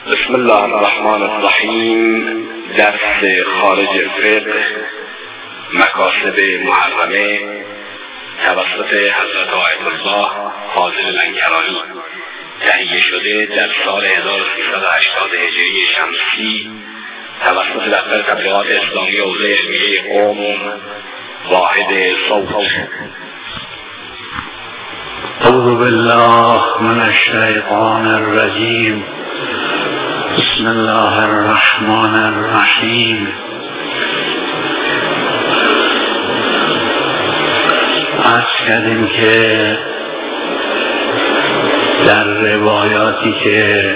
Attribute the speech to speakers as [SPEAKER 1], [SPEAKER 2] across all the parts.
[SPEAKER 1] بسم الله الرحمن الرحیم. درس خارج فقه مکاسب محرمه توسط حضرت آیت الله فاضل لنگرانی تهیه شده در سال 1380 هجری شمسی توسط دفتر تبلیغات اسلامی حوزه علمیه قم واحد صوت.
[SPEAKER 2] اعوذ بالله من الشیطان الرجیم. بسم الله الرحمن الرحیم. عرض کردیم که در روایاتی که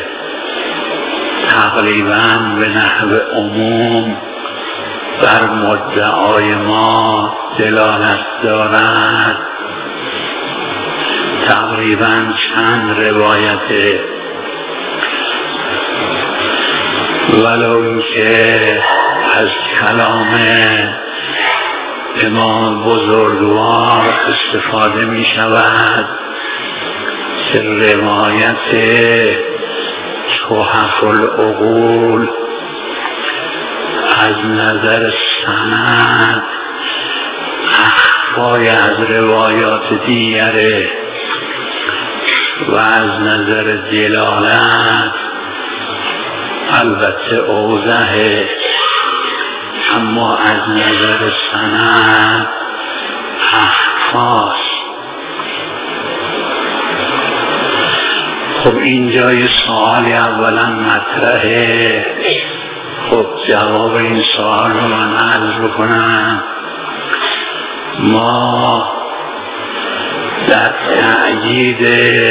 [SPEAKER 2] تقریباً به نحو عموم بر مدعای ما دلالت دارد، تقریباً چند روایت، ولو اینکه از کلام امام بزرگوار استفاده می شود که روایت تحف العقول از نظر سند اخفای از روایات دیگره و از نظر دلالت البته اوضحه، اما از نظر سند اخفاست. خب اینجا یه سوالی اولا مطرحه. خب جواب این سوال رو من عرض بکنم. ما در تأیید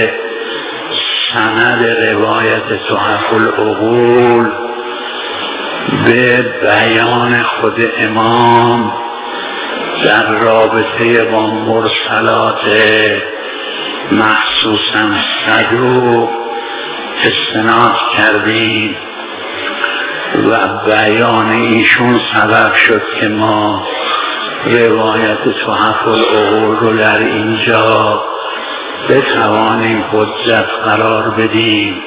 [SPEAKER 2] سند روایت تحف العقول به بیان خود امام در رابطه با مرسلات مخصوصا صدوق استناد کردیم و بیان ایشون سبب شد که ما روایت تحف العقول رو در اینجا بتوانیم حجت قرار بدیم.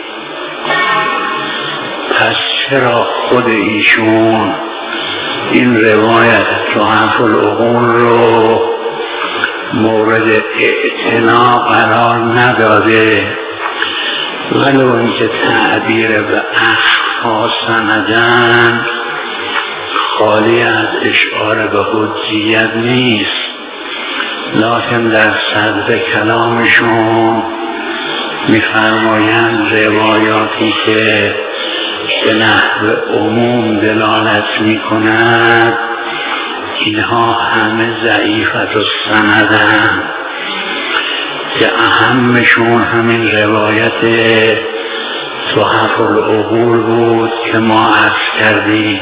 [SPEAKER 2] پس چرا خود ایشون این روایت تحف العقول رو مورد اعتنا قرار نداده، ولو اینکه تعبیر به اخفا سندن خالی از اشعار به حجیت نیست، لکن در صدر کلامشون می‌فرمایند روایاتی که به نحو عموم دلالت می‌کند اینها همه ضعیفت السندند، که اهمشون همین روایت تحف العقول بود که ما عرض کردیم.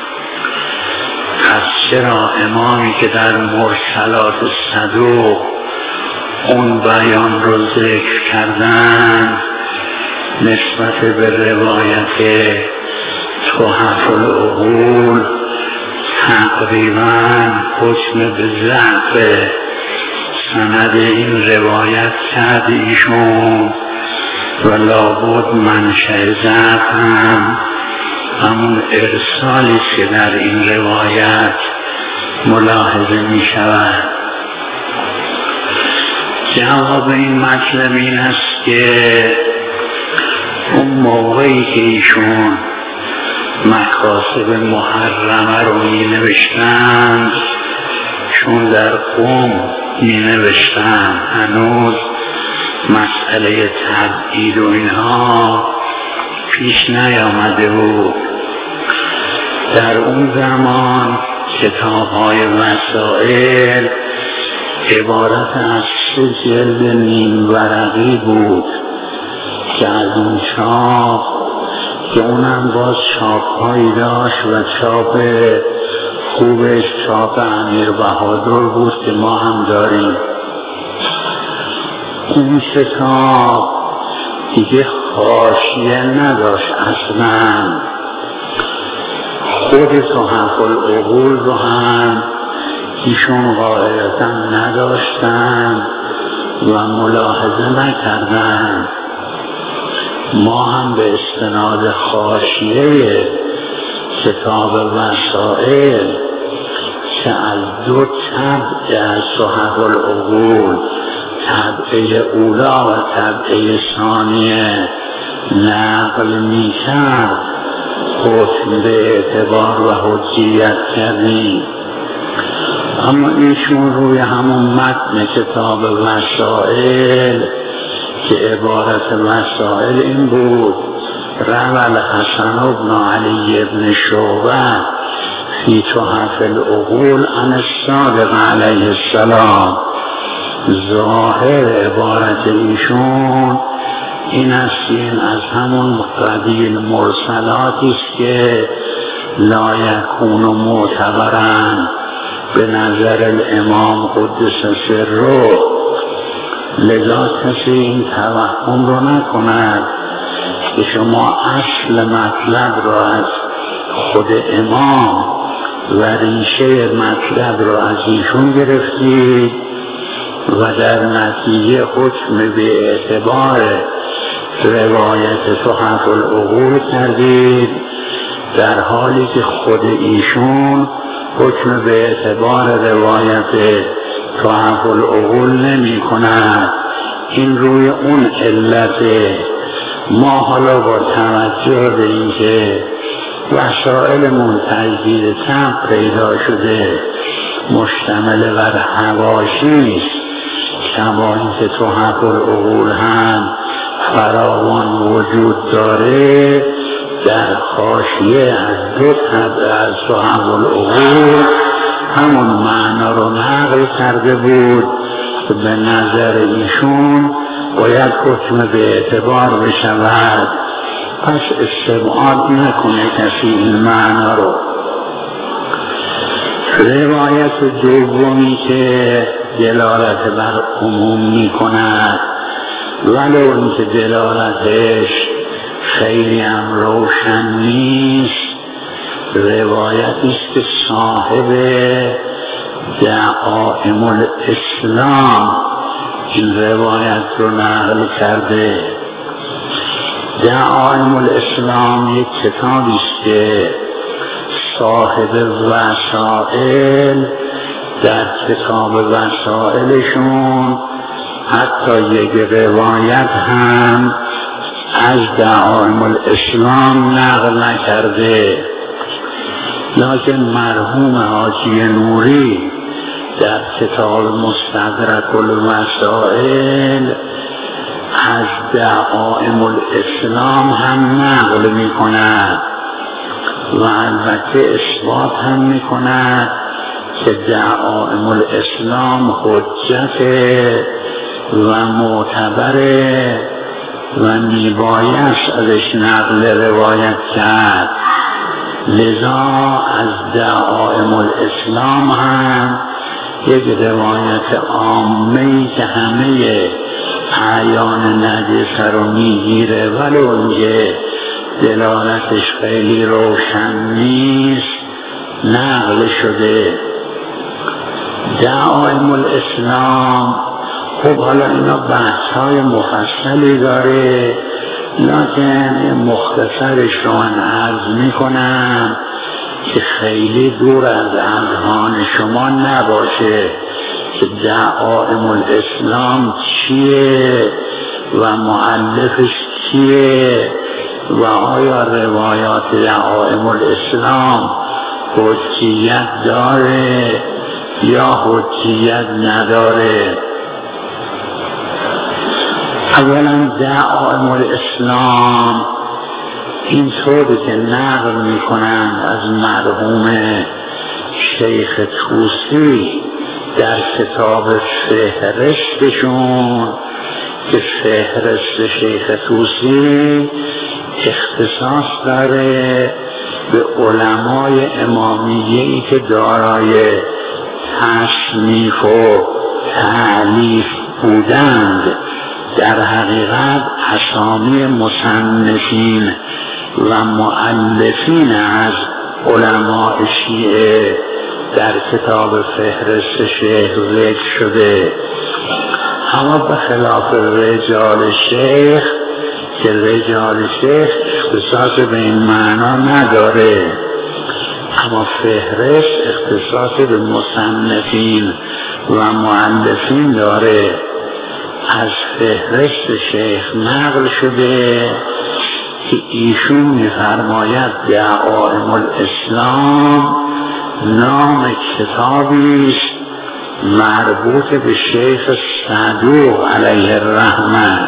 [SPEAKER 2] پس چرا امامی که در مرسلات صدوق اون بیان رو ذکر کردن نسبت به روایت تحف العقول تقریباً حکم به ضعف سند این روایت کرد ایشون و لابد منشأ ضعف هم همون ارسالی که در این روایت ملاحظه می شود. جواب این مطلب این است که اون موقعی که ایشون مکاسب محرمه رو می نوشتند، چون در قم می نوشتند هنوز مسئله تبعید و اینها پیش نیامده بود. در اون زمان کتاب‌های وسائل عبارت از 3 جلد نیم ورقی بود که از اون چاپ که اونم باز چاپ‌هایی داشت و چاپ خوبش چاپ امیر بهادر بود که ما هم داریم. این کتاب دیگه حاشیه نداشت اصلا. خود تحف العقول رو هم ایشون قاعدتا نداشتن و ملاحظه نکردن. ما هم به استناد حاشیه کتاب وسائل که از دو طبع از صحف العقول، طبعه اولا و طبعه ثانیه نقل می‌کرد، حکم به اعتبار و حجیت کردیم. اما ایشون روی همون متن کتاب وسائل که عبارت وسائل این بود: روى الحسن بن علی بن شعبه فی تحف العقول عن الصادق علیه السلام. ظاهر عبارت ایشون این است که این از همون قبیل مرسلاتی است که لا یکون معتبرا به نظر الامام قدس سره. لذا کسی این توهم رو نکند که شما اصل مطلب را از خود امام و ریشه مطلب را از ایشون گرفتید و در نتیجه حکم به اعتبار روایت تحف العقول کردید، در حالی که خود ایشون حکم به اعتبار روایت تحف العقول نمی کند. این روی اون علت. ما حالا با توجه به این که وسائلمون تجدید طبع پیدا شده، مشتمل بر حواشی است، کما اینکه تحف العقول هم فراوان وجود داره، در حاشیه از دو طبع از تحف العقول همون معنا رو نقل کرده بود که به نظر ایشون باید حکم به اعتبار بشود. پس استبعاد نکنه کسی این معنا رو. روایت دومی که دلالت بر عموم می کند، ولو اینکه دلالتش خیلی هم روشن نیست، روایتی است که صاحب دعائم الاسلام این روایت رو نقل کرده. دعائم الاسلام یک کتابی است که صاحب وسائل در کتاب وسائلشون حتی یک روایت هم از دعائم الاسلام نقل نکرده، لکن مرحوم حاجی نوری در کتاب مستدرک الوسائل از دعائم الاسلام هم نقل می کند و البته اثبات هم می کند که دعائم الاسلام حجت و معتبره و میبایست ازش نقل روایت کرد. لذا از دعائم الاسلام هم یک روایت عامه‌ای که همه اعیان نجسه رو میگیره ولو اینکه دلالتش خیلی روشن نیست نقل شده. دعائم الاسلام خب حالا اینا بحث‌های مفصلی داره، لکن مختصرش رو من عرض میکنم که خیلی دور از اذهان شما نباشه که دعائم الاسلام چیه و مؤلفش کیه و آیا روایات دعائم الاسلام حجیت داره یا حجیت نداره. اولا دعائم الاسلام این طوری که نقل می کنند از مرحوم شیخ طوسی در کتاب فهرستشون که فهرست شیخ طوسی اختصاص داره به علمای امامیه‌ای که دارای تصنیف و تألیف بودند. در حقیقت اسامی مصنفین و مؤلفین از علماء شیعه در کتاب فهرست شیخ ذکر شده، اما به خلاف رجال شیخ که رجال شیخ اختصاص به این معنا نداره، اما فهرست اختصاص به مصنفین و مؤلفین داره. از فهرست شیخ نقل شده که ایشون می‌فرماید دعائم الاسلام نام کتابی است مربوط به شیخ صدوق علیه الرحمه.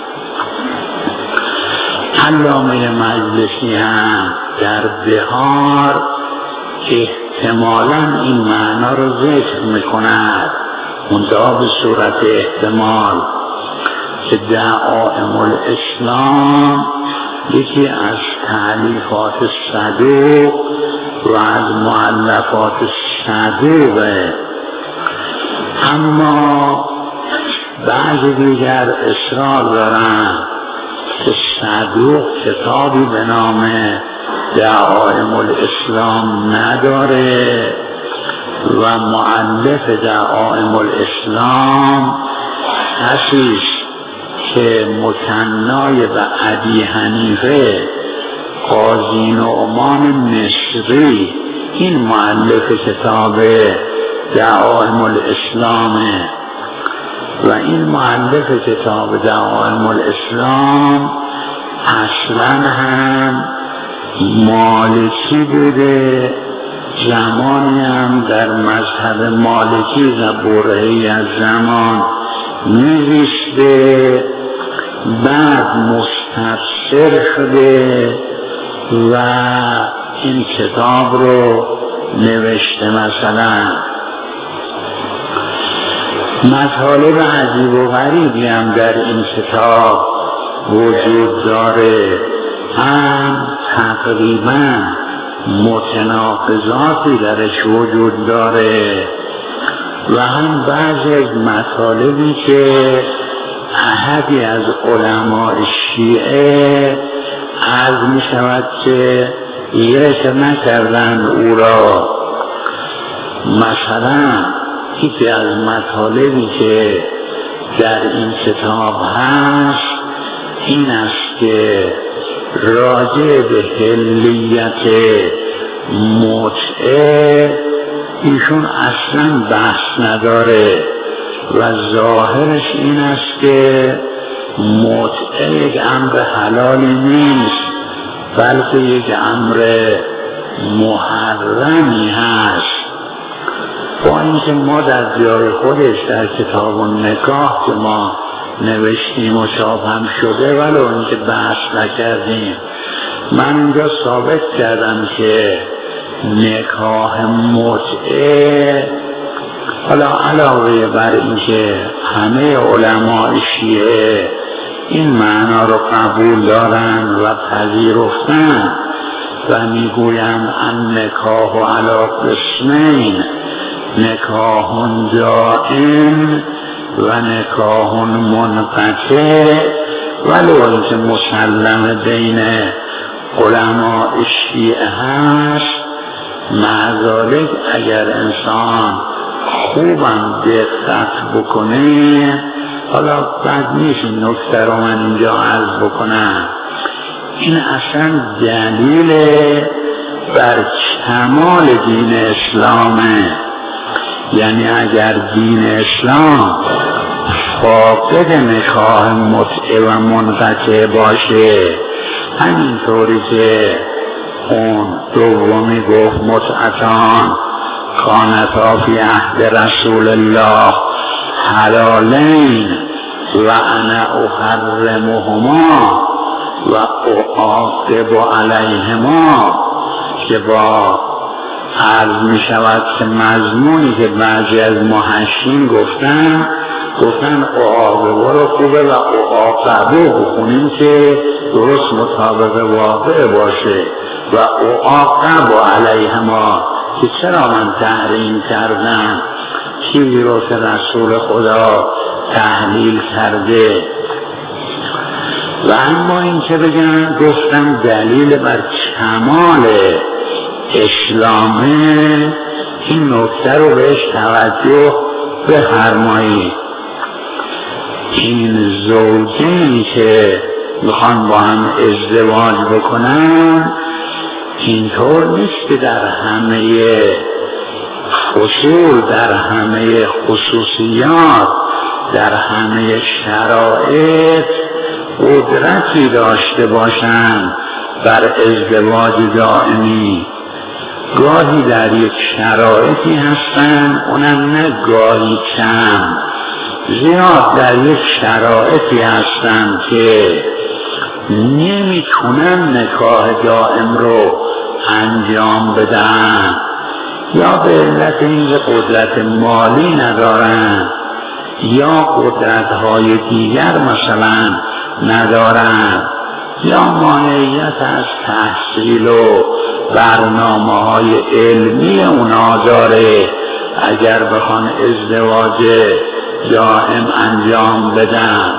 [SPEAKER 2] علامه مجلسی هم در بهار احتمالاً این معنا رو ذکر میکند، منتها به صورت احتمال، که دعائم الاسلام یکی از تألیفات صدوق و از مؤلفات صدوقه. اما بعضی دیگر اصرار دارن که صدوق کتابی به نام دعائم الاسلام نداره و مؤلف دعائم الاسلام کسی است که مکنای به ابی حنیفه قاضی نعمان مصری، این مؤلف کتاب دعائم الاسلامه و این مؤلف کتاب دعائم الاسلام اصلا هم مالکی بوده، زمانی هم در مذهب مالکی و برهه‌ای از زمان می‌زیسته، بعد مستفسر شده و این کتاب رو نوشته. مثلا مطالب عجیب و غریبی هم در این کتاب وجود داره، هم تقریبا متناقضاتی درش وجود داره و هم بعضی از مطالبی که احدی از علماء شیعه عرض می شود که ذکر نکردن او را. مثلا یکی از مطالبی که در این کتاب هست این است که راجع به حلیت متعه ایشون اصلا بحث نداره و ظاهرش این است که متعه یک امر حلالی نیست بلکه یک امر محرمی هست. با اینکه ما در جای خودش در کتاب النکاح که ما نوشتیم و چاپ هم شده ولو اینکه بحث نکردیم، من اینجا ثابت کردم که نکاح متعه، حالا علاوه بر اینکه همه علماء شیعه این معنا رو قبول دارن و پذیرفتن و میگویند ان نکاح علی قسمین، نکاح دائم و نکاح منقطع، ولو اینکه مسلم بین علماء شیعه هست، مع ذالک اگر انسان خوبم دقت بکنه، حالا بد نیست این نکته رو من اینجا عرض بکنم، این اصلا دلیل بر کمال دین اسلامه. یعنی اگر دین اسلام فاقد نکاح متعه و منقطع باشه، همینطوری که اون دومی گفت متعتان کانتا فی عهد رسول الله حلالین و انا احرمهما و اعاقب علیهما، که با عرض می شود که مضمونی که بعضی از محشین گفتن اعاقبه رو خوبه و اعاقبه بخونیم که درست مطابق واقع باشه و اعاقب علیهما، که چرا من تحریم کردم چیزی رو که رسول خدا تحلیل کرده. و اما این که بگم گفتم دلیل بر کمال اسلامه، این نکته رو بهش توجه بفرمایید. این زوجینی که میخوان با هم ازدواج بکنن، اینطور نیست که در همه فصول، در همه خصوصیات، در همه شرایط قدرتی داشته باشند بر ازدواج دائمی. گاهی در یک شرایطی هستن، اونم نه گاهی کم، زیاد در یک شرایطی هستن که نمیتونن نکاح دائم رو انجام بدن، یا به علت اینکه قدرت مالی ندارن یا قدرت‌های دیگر مثلا ندارن، یا مانعیت از تحصیل و برنامه‌های علمی اونا داره اگر بخوان ازدواج دائم انجام بدن.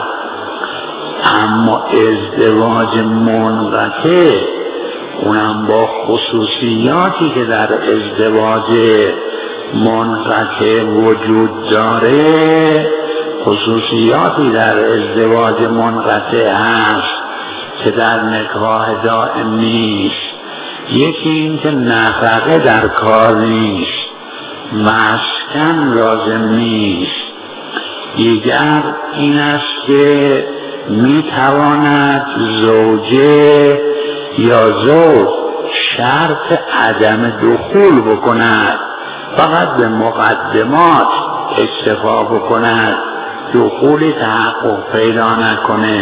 [SPEAKER 2] اما ازدواج منقطع، اونم با خصوصیاتی که در ازدواج منقطع وجود داره، خصوصیاتی در ازدواج منقطع هست که در نکاح دائم نیست. یکی این که نفقه در کار نیست، مسکن لازم نیست. دیگر این است که میتواند زوجه یا زوج شرط عدم دخول بکند، فقط به مقدمات اکتفا بکند، دخولی تحقق پیدا نکنه.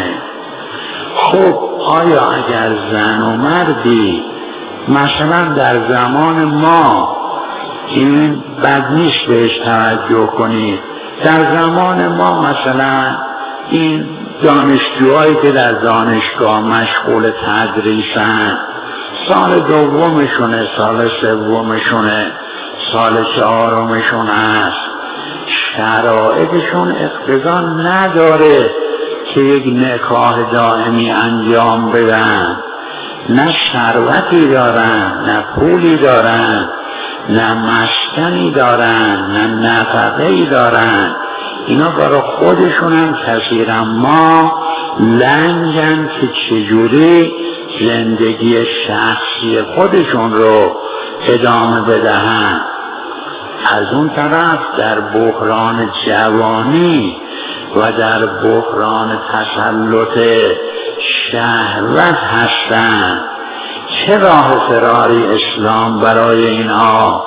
[SPEAKER 2] خب آیا اگر زن و مردی مثلا در زمان ما، این بد نیست بهش توجه کنید، در زمان ما مثلا این دانشجوهایی که در دانشگاه مشغول تدریسن، سال دومشونه، سال سومشونه، سال چهارمشون است، شرایطشون اقتضا نداره که یک نکاح دائمی انجام بدن. نه ثروتی دارن، نه پولی دارن، نه مسکنی دارن، نه نفقه‌ای دارن. اینا برای خودشون هم کثیر ما لنگن که چجوری زندگی شخصی خودشون رو ادامه بدهن. از اون طرف در بحران جوانی و در بحران تسلط شهوت هستن. چه راه فراری اسلام برای اینها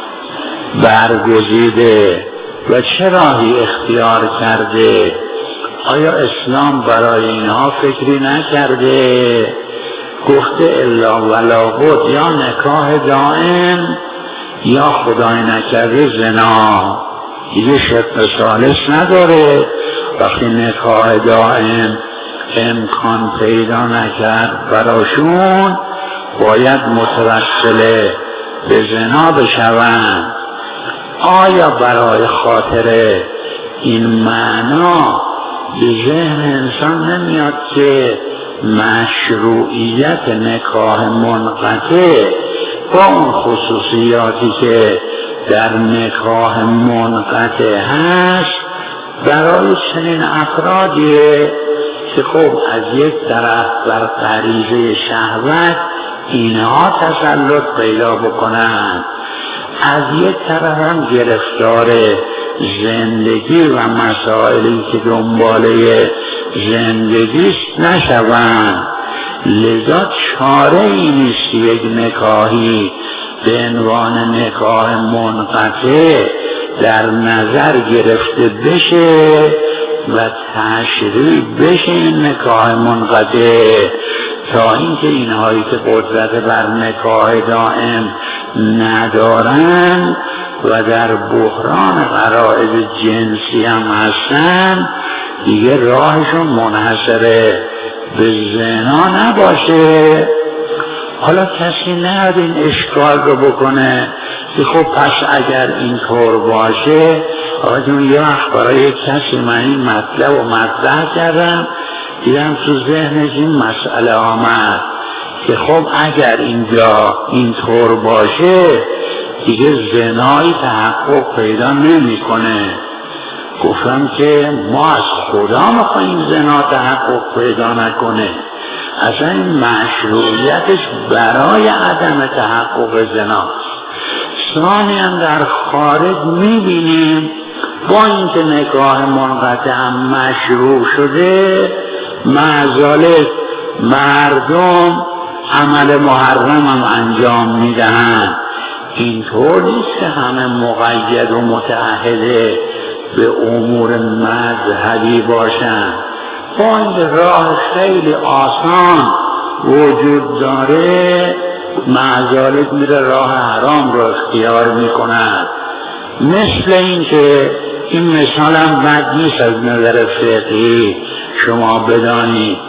[SPEAKER 2] برگزیده و چه راهی اختیار کرده؟ آیا اسلام برای اینها فکری نکرده؟ گفته الا ولا بد، یا نکاح دائم یا خدای نکرده زنا. دیگه شق ثالث نداره. وقتی نکاح دائم امکان پیدا نکرد براشون، باید متوسل به زنا بشوند. آیا برای خاطر این معنا به ذهن انسان نمیاد که مشروعیت نکاح منقطع با اون خصوصیاتی که در نکاح منقطع هست برای چنین افرادیه که خب از یک طرف بر غریزه شهوت اینها تسلط پیدا بکنند، از یک طرف هم گرفتار زندگی و مسائلی که دنباله زندگیست نشوند. لذا چاره ای نیست یک نکاحی به عنوان نکاح منقطع در نظر گرفته بشه و تشریع بشه این نکاح منقطع، تا اینکه اینهایی که قدرت بر نکاح دائم ندارن و در بحران غرائز جنسی هم هستن، دیگه راهشون منحصره به زنا نباشه. حالا کسی نیاد این اشکال رو بکنه که خب پس اگر اینطور باشه، آقا جون یه وقت برای کسی من این مطلب و مطرح کردم، دیدم تو ذهنش این مسئله آمد که خب اگر اینجا اینطور باشه دیگه زنایی تحقق پیدا نمیکنه. گفتم که ما از خدا میخواییم زنا تحقق پیدا نکنه. اصلا این مشروعیتش برای عدم تحقق زناست. ثانیاً در خارج میبینیم با اینکه نکاح منقطع هم مشروع شده، معذالک مردم عمل محرم هم انجام میدهند. اینطور نیست که همه مقید و متعهده به امور مذهبی باشند. با این راه خیلی آسان وجود داره، معذالک میره راه حرام رو اختیار میکند. مثل این که این مثال هم بد نیست از نظر فقهی شما بدانید.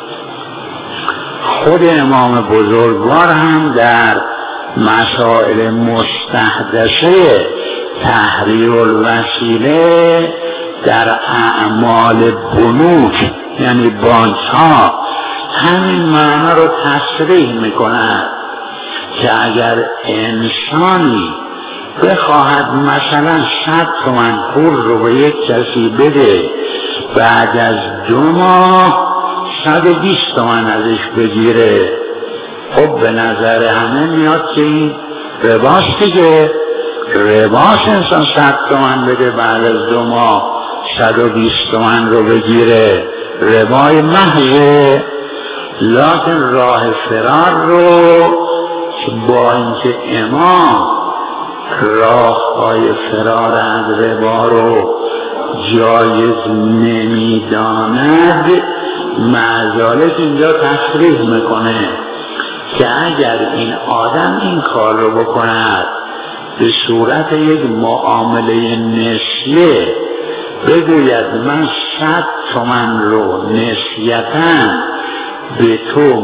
[SPEAKER 2] خود امام بزرگوار هم در مسائل مستحدثه تحریر الوسیله در اعمال بنوک یعنی بانک ها همین معنی رو تصریح میکنند که اگر انسانی بخواهد مثلا 100 تومن پول رو به یک کسی بده، بعد از 2 ماه 120 تومن ازش بگیره، خب به نظر همه میاد که این رباست دیگه. رباست انسان 100 تومن بده بعد از 2 ماه 120 تومن رو بگیره، ربای محضه. لکن راه فرار رو با اینکه امام راه‌های فرار از ربا رو جایز نمیداند، معذالک اینجا تصریح میکنه که اگر این آدم این کار رو بکند به صورت یک معامله نسیه، بگوید من 100 تومن رو نسیتاً به تو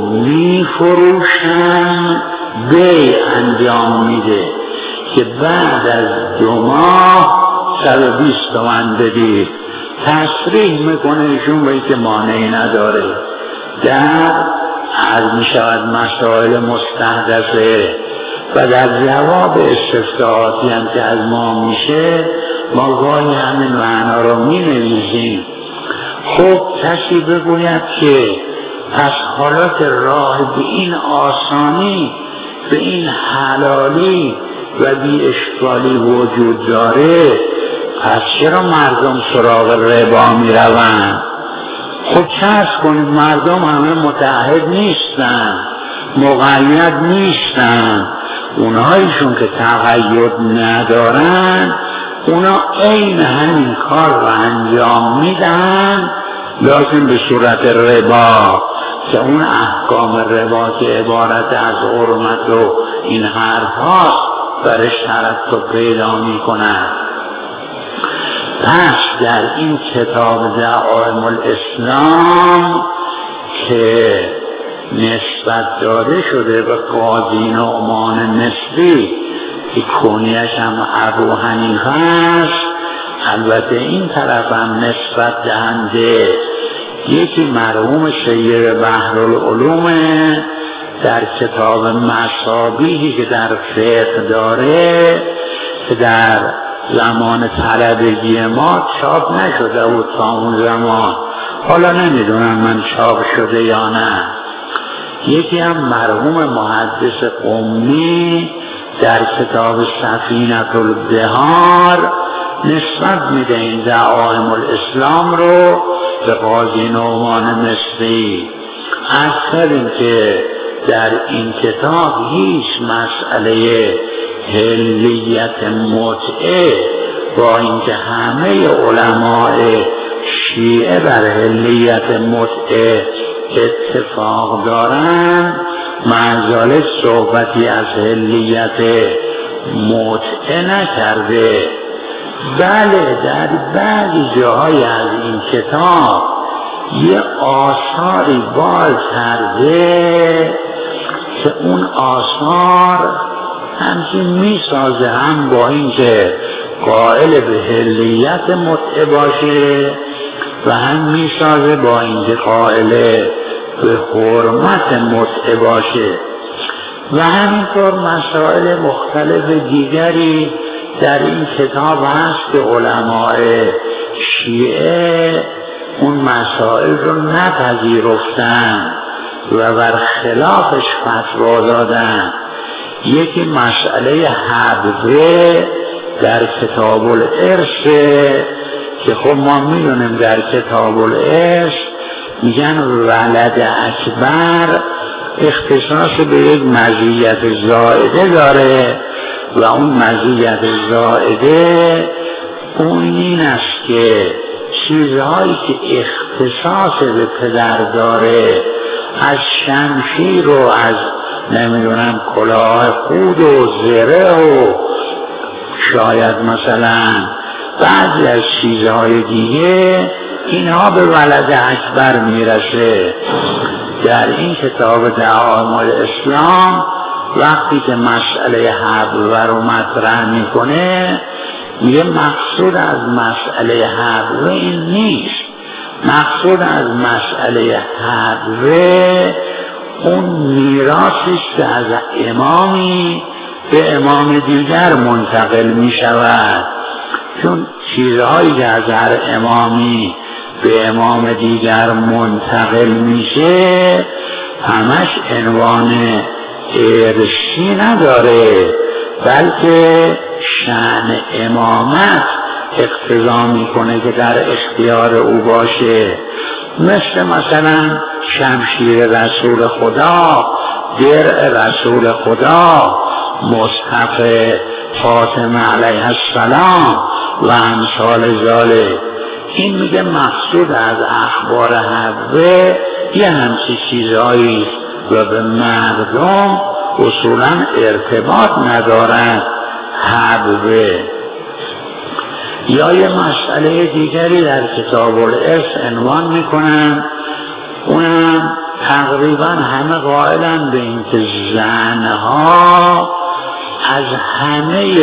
[SPEAKER 2] میفروشم، بیع انجام میده که بعد از 2 ماه 120 تومن بدید، تصریح میکنه ایشون به که مانعی نداره. در عرض میشود مسائل مستحدثه و در جواب استفتاحاتی هم که از ما میشه ما گاهی همین معنا رو مینویسیم. خب کسی بگوید که پس حالات راه به این آسانی، به این حلالی و بی اشکالی وجود داره، پس چرا مردم سراغ ربا می روند؟ خب چرس کنید مردم همه متعهد نیستن، مقید نیستن. اونهایشون که تقید ندارن اونا عین همین کار رو انجام میدن، لکن به صورت ربا، که اون احکام ربا که عبارت از حرمت و این حرف هاست برش ترتب پیدا می کند. پس در این کتاب دعائم الاسلام که نسبت داده شده به قاضی نعمان مصری که کنیش هم ابو حنیفه است، البته این طرف هم نسبت دهنده یکی مرحوم سید بحرالعلوم در کتاب مصابیحی که در فقه داره که در زمان طلبگی ما چاپ نشده بود تا اون زمان، حالا نمیدونم من چاپ شده یا نه. یکی هم مرحوم محدث قمی در کتاب سفینة البحار نسبت میده این دعائم الاسلام رو به قاضی نعمان مصری. اصل این که در این کتاب هیچ مسئله حلیت متعه، با اینکه همه علماء شیعه بر حلیت متعه اتفاق دارند، معذالک صحبتی از حلیت متعه نکرده. بله در بعضی جاهای از این کتاب یه آثاری باز کرده که اون آثار همچین میسازه هم با اینکه قائل به حلیت متعه باشه و هم میسازه با اینکه قائل به حرمت متعه باشه. و همینطور مسائل مختلف دیگری در این کتاب هست که علماء شیعه اون مسائل رو نپذیرفتن و بر خلافش فتوا دادن. یکی مسئله حبوه در کتاب الارث که خب ما میدونیم در کتاب الارث میگن ولد اکبر اختصاص به یک مزیت زائده داره و اون مزیت زائده اون این است که چیزهایی که اختصاص به پدر داره از شمشیر و از نمیدونم کلاه خود و زره و شاید مثلا بعضی از چیزهای دیگه اینها به ولد اکبر میرسه. در این کتاب دعائم الاسلام وقتی که مسئله حبوه رو مطرح میکنه میگه مقصود از مسئله حبوه این نیست. مقصود از مسئله حبوه اون میراثی که از امامی به امام دیگر منتقل می شود، چون چیزهایی که از هر امامی به امام دیگر منتقل میشه همش عنوان ارثی نداره، بلکه شأن امامت اقتضا میکنه که در اختیار او باشه. مثلا شمشیر رسول خدا، درع رسول خدا، مصحف فاطمه علیه السلام و امثال ذالک. این میگه مقصود از اخبار حبوه یه همچی چیزهایی و به مردم اصولا ارتباط ندارد حبوه. یا یه مسئله دیگری در کتاب الارث عنوان میکنن، اونم تقریبا همه قائلن به این که زنها از همه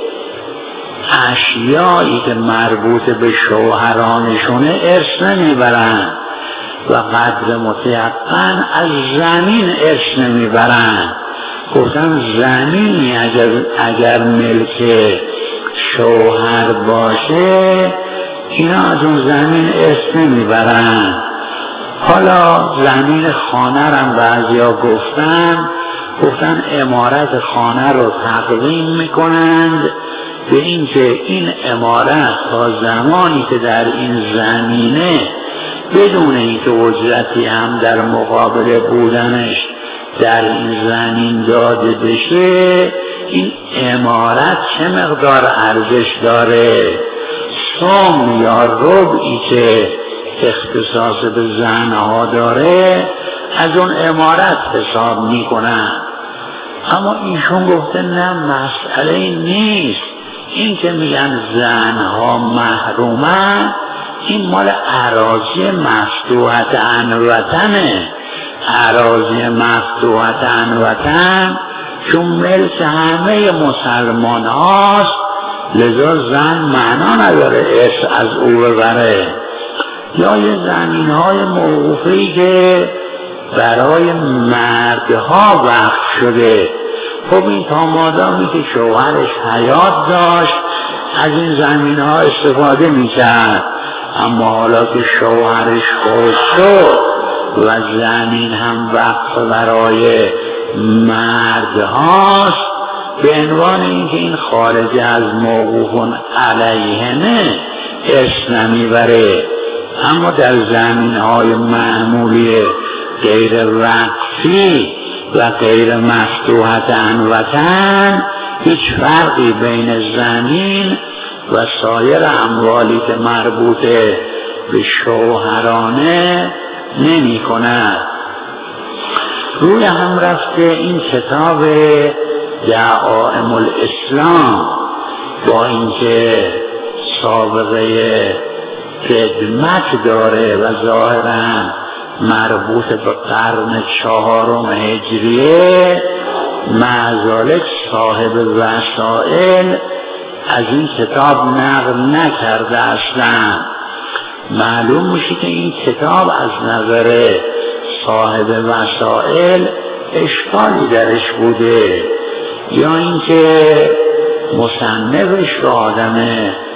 [SPEAKER 2] اشیایی که مربوط به شوهرانشونه ارث نمیبرن و قدر متیقن از زمین ارث نمیبرن. گفتن زمینی اگر ملک شوهر باشه اینا از اون زمین ارث نمیبرن. حالا زمین خانه هم بعضیا گفتن عمارت خانه رو تقدیم میکنند به اینکه این عمارت تا زمانی که در این زمینه بدون اینکه اجرتی هم در مقابل بودنش در این زمین داده بشه این عمارت چه مقدار ارزش داره، سم یا ربعی که اختصاص به زنها داره از اون عمارت حساب میکنن. اما ایشون گفته نه، مسئله نیست. این که میگن زنها محرومن این مال اراضی مفتوحت عن وطنه. اراضی مفتوحت عن وطن چون ملک همه مسلمان هاست، لذا زن معنا نداره ارث از او ببره. یا یه زمین های موقوفی که برای مردها وقف شده، خب این تا مادامی که شوهرش حیات داشت از این زمین ها استفاده میکرد، اما حالا که شوهرش فوت شد و زمین هم وقف برای مردهاست، به عنوان اینکه این خارج از موقوف علیهنه ارث نمیبره. اما در زمین های معمولی غیر وقفی و غیر مفتوحت عن وطن هیچ فرقی بین زمین و سایر اموالی که مربوط به شوهرانه نمی کند. روی هم رفته این کتاب دعائم الاسلام با اینکه سابقه خدمت داره و ظاهرا مربوط به قرن 4 هجریه، معذالک صاحب وسائل از این کتاب نقل نکرده اصلا. معلوم میشه که این کتاب از نظر صاحب وسائل اشکالی درش بوده، یا اینکه مصنفش رو آدم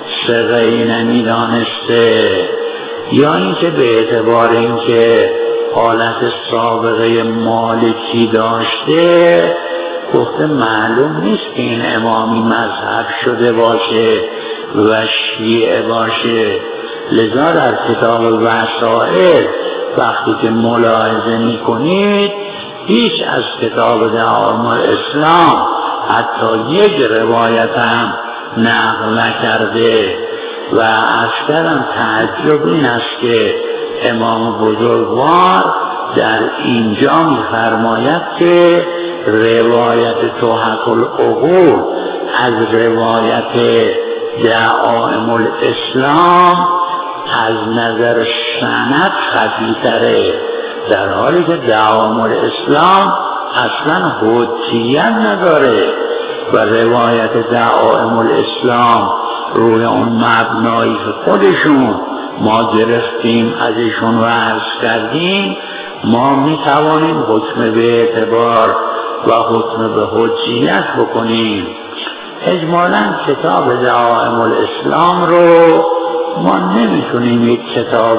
[SPEAKER 2] ثقه‌ای نمیدانسته، یا اینکه به اعتبار اینکه حالت سابقه مالکی داشته، گفته معلوم نیست که این امامی مذهب شده باشه و شیعه باشه. لذا در کتاب وسائل وقتی که ملاحظه میکنید هیچ از کتاب دعائم الاسلام حتی یک روایت هم نقل نکرده و اصلا تعجب این است که امام بزرگوار در اینجا می‌فرماید که روایت تحف العقول از روایت دعائم الاسلام از نظر سند خفی‌تره، در حالی که دعائم الاسلام اصلا حجیت نداره و روایت دعائم الاسلام روی اون مبنایی که خودشون ما گرفتیم ازشون و عرض کردیم، ما میتوانیم حکم به اعتبار و حکم به حجیت بکنیم. اجمالا کتاب دعائم الاسلام رو ما نمیتونیم یک کتاب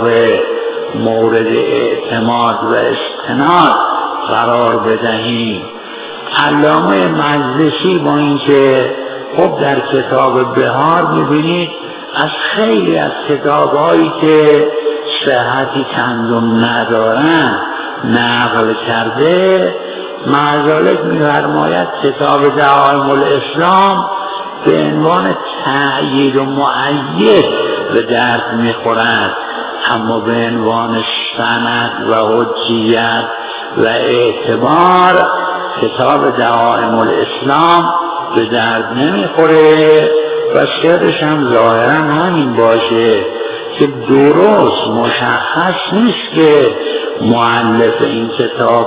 [SPEAKER 2] مورد اعتماد و استناد قرار بدهیم. علامه مجلسی با اینکه خب در کتاب بهار میبینید از خیلی از کتاب‌هایی که صحتی چندان ندارن نقل کرده، مع ذالک می‌فرماید کتاب دعائم الاسلام به عنوان تأیید و مؤید به درد می‌خورد، اما به عنوان سند و حجیت و اعتبار کتاب دعائم الاسلام به درد نمیخوره و سرش هم ظاهرا همین باشه که درست مشخص نیست که مؤلف این کتاب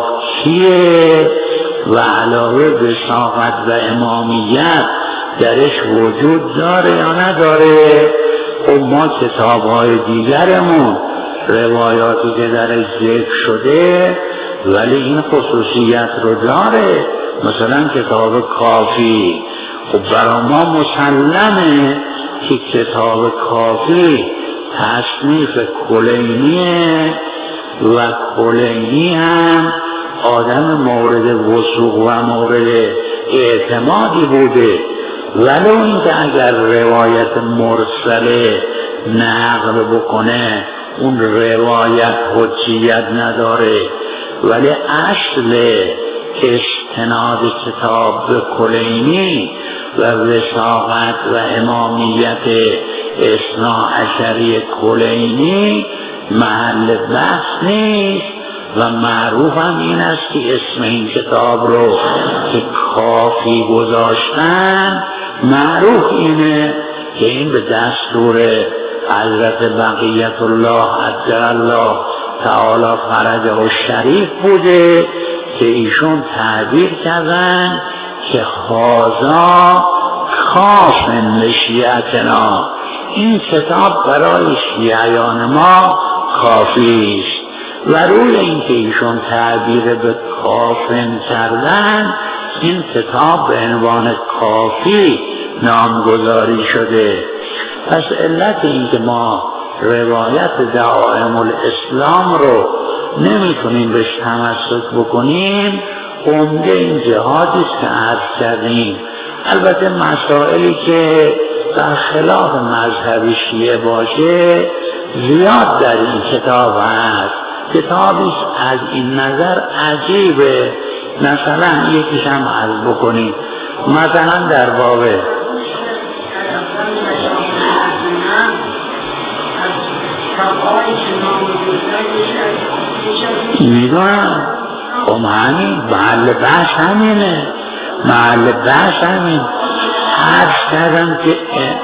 [SPEAKER 2] کیه و علاوه به ساقط و امامیت درش وجود داره یا نداره. خب ما کتاب‌های دیگرمون روایاتی که درش ذکر شده ولی این خصوصیت رو داره، مثلا کتاب کافی. خب برای ما مسلمه که کتاب کافی تصنیف کلینیه و کلینی هم آدم مورد وثوق و مورد اعتمادی بوده، ولو اینکه اگر روایت مرسله نقل بکنه اون روایت حجیت نداره، ولی اصل استناد کتاب به کلینی و وثاقت و امامیت اثنا عشری کلینی محل بحث نیست و معروف هم این است که اسم این کتاب رو که کافی گذاشتن معروف اینه که این به دستور حضرت بقیت الله عجل الله تعالی فرجه و شریف بوده که ایشون تعبیر کردن که هذا کاف لشیعتنا، این کتاب برای شیعیان ما کافی است. و روی این که ایشون تعبیر به کافن کردن این کتاب به عنوان کافی نامگذاری شده. پس علت این که ما روایت دعائم الاسلام رو نمیتونیم بهش تمسک بکنیم عمده این جهادی است که عرض کردیم. البته مسائلی که در خلاف مذهب شیعه باشه زیاد در این کتاب هست. کتابی از این نظر عجیبه، مثلا یکیش هم عرض بکنیم، مثلا در باب میدونم خب همین محل بحث همینه، محل بحث همین عرض کردم که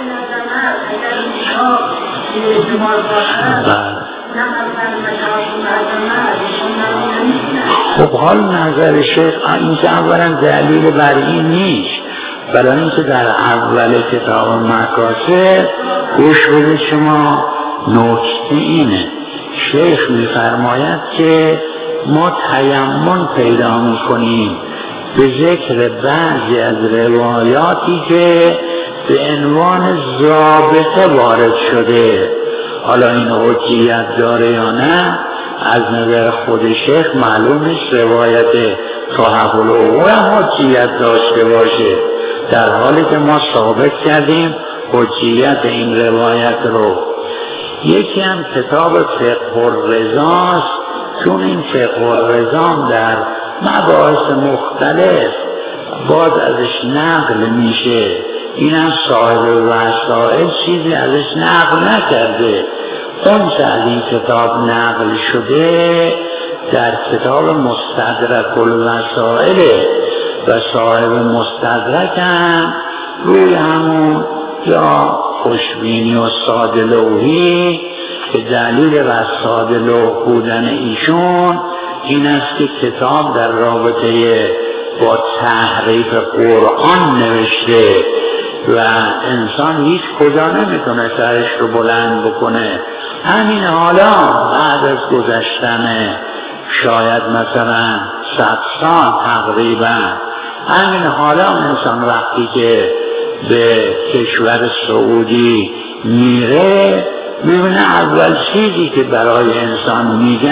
[SPEAKER 2] خب حال نظر شیخ این که اولا دلیل بر این نیست، برای اینکه در اول کتاب مکاسب گوش بدید شما نکته اینه، شیخ میفرماید که ما تیمم پیدا میکنیم به ذکر بعضی از روایاتی که به عنوان ضابطه وارد شده، حالا این حجیت داره یا نه از نظر خود شیخ معلوم نیست روایت تحف العقول حجیت داشته باشه، در حالی که ما ثابت کردیم حجیت این روایت رو. یکی هم کتاب فقه الرضاست، چون این فقه الرضا در مباحث مختلف باز ازش نقل میشه، این هم صاحب وسائل چیزی ازش نقل نکرده. اون چه از این کتاب نقل شده در کتاب مستدرک الوسائل و صاحب مستدرک هم روی همون یا خوشبینی و ساده لوحی که دلیل رساده لوح بودن ایشون این است که کتاب در رابطه با تحریف قرآن نوشته و انسان هیچ کجا نمیتونه سرش رو بلند بکنه. همین حالا بعد از گذشتن شاید مثلا 100 سال تقریبا، همین حالا انسان وقتی که به کشور سعودی میره میبینه اول چیزی که برای انسان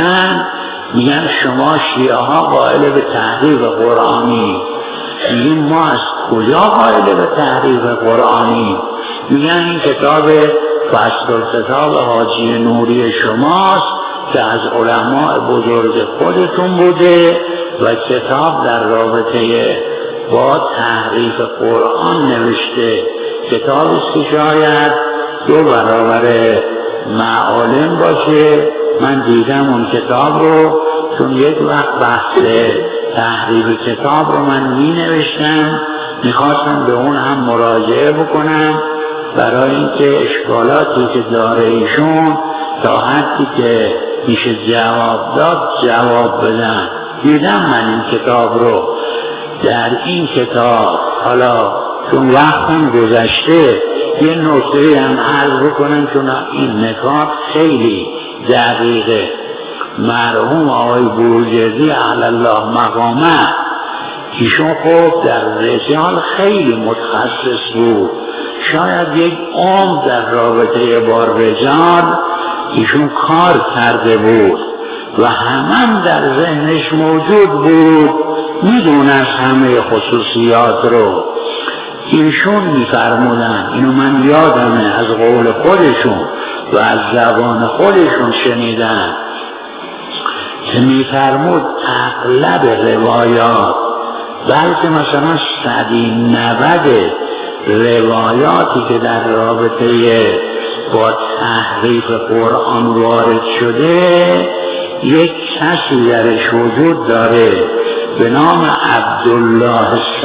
[SPEAKER 2] میگن شما شیعه ها قائل به تحریف قرآنی. میگن ما از کجا قائل به تحریف قرآنی؟ میگن این کتاب فصل الکتاب حاجی نوری شماست که از علماء بزرگ خودتون بوده و کتاب در رابطه با تحریف قرآن نوشته. کتابی که شاید 2 برابر معالم باشه. من دیدم اون کتاب رو، چون یک وقت بحث تحریف کتاب رو من می نوشتم، میخواستم به اون هم مراجعه بکنم برای اینکه اشکالاتی که داره ایشون تا حدی که میشه جواب داد جواب بدم. دیدم من این کتاب رو. در این کتاب حالا چون وقتم گذشته یه نکته هم عرض بکنم، چون این نکات خیلی دقیقه. مرحوم آقای بروجردی علی الله مقامه ایشون خب در رجال خیلی متخصص بود، شاید یک عمر در رابطه با رجال ایشون کار کرده بود و هم در ذهنش موجود بود، میدونست همه خصوصیات رو. ایشون میفرمودن، اینو من یادمه از قول خودشون و از زبان خودشون شنیدن که میفرمود اغلب روایات، بلکه مثلا 190 روایاتی که در رابطه با تحریف قرآن وارد شده یک کسی درش وجود داره به نام عبدالله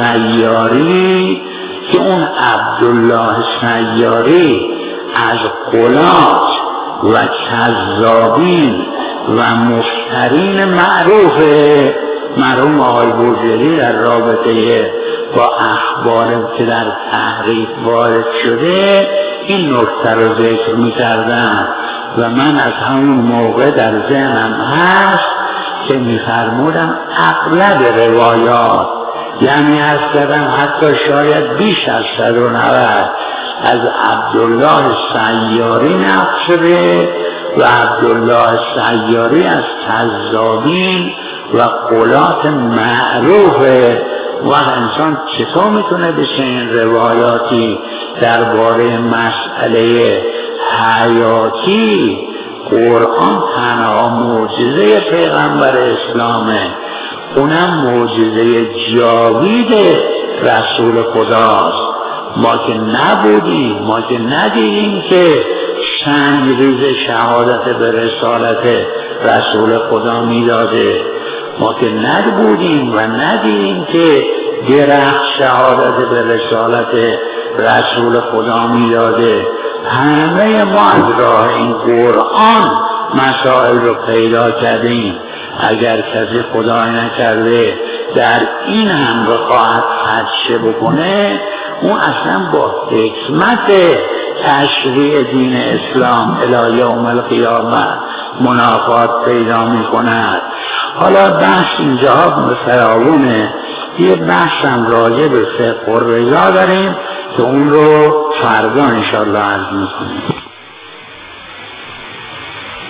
[SPEAKER 2] سیاری که اون عبدالله سیاری از غلات و کذابین و مفترین معروفه. مرحوم آقای بروجردی در رابطه با اخبار که در تحریف وارد شده این نکته رو ذکر می‌کردن و من از همون موقع در ذهنم هست که می‌فرمودم اغلب روایات، یعنی از کردم حتی شاید بیش از 190 از عبدالله سیاری نقل شده و عبدالله سیاری از کذابین و غلات معروفه. و انسان چطور میتونه به چنین روایاتی درباره مسئله حیاتی؟ قرآن تنها معجزه پیغمبر اسلامه، اونم معجزه جاوید رسول خداست. ما که نبودیم، ما که ندیدیم که چند روز شهادت به رسالت رسول خدا میداده، ما که نبودیم و ندیدیم که درخت شهادت به رسالت رسول خدا میداده. همه ما از راه این قرآن مسائل رو پیدا کردیم. اگر کسی خدای نکرده در این هم بخواهد خدشه بکنه، اون اصلا با حکمت تشریع دین اسلام الی یوم القیامه منافات پیدا می کند. حالا بحث اینجا فراوونه. یه بحث هم راجع به فقه الرضا داریم که اون رو فردا انشاءالله عرض می کنیم.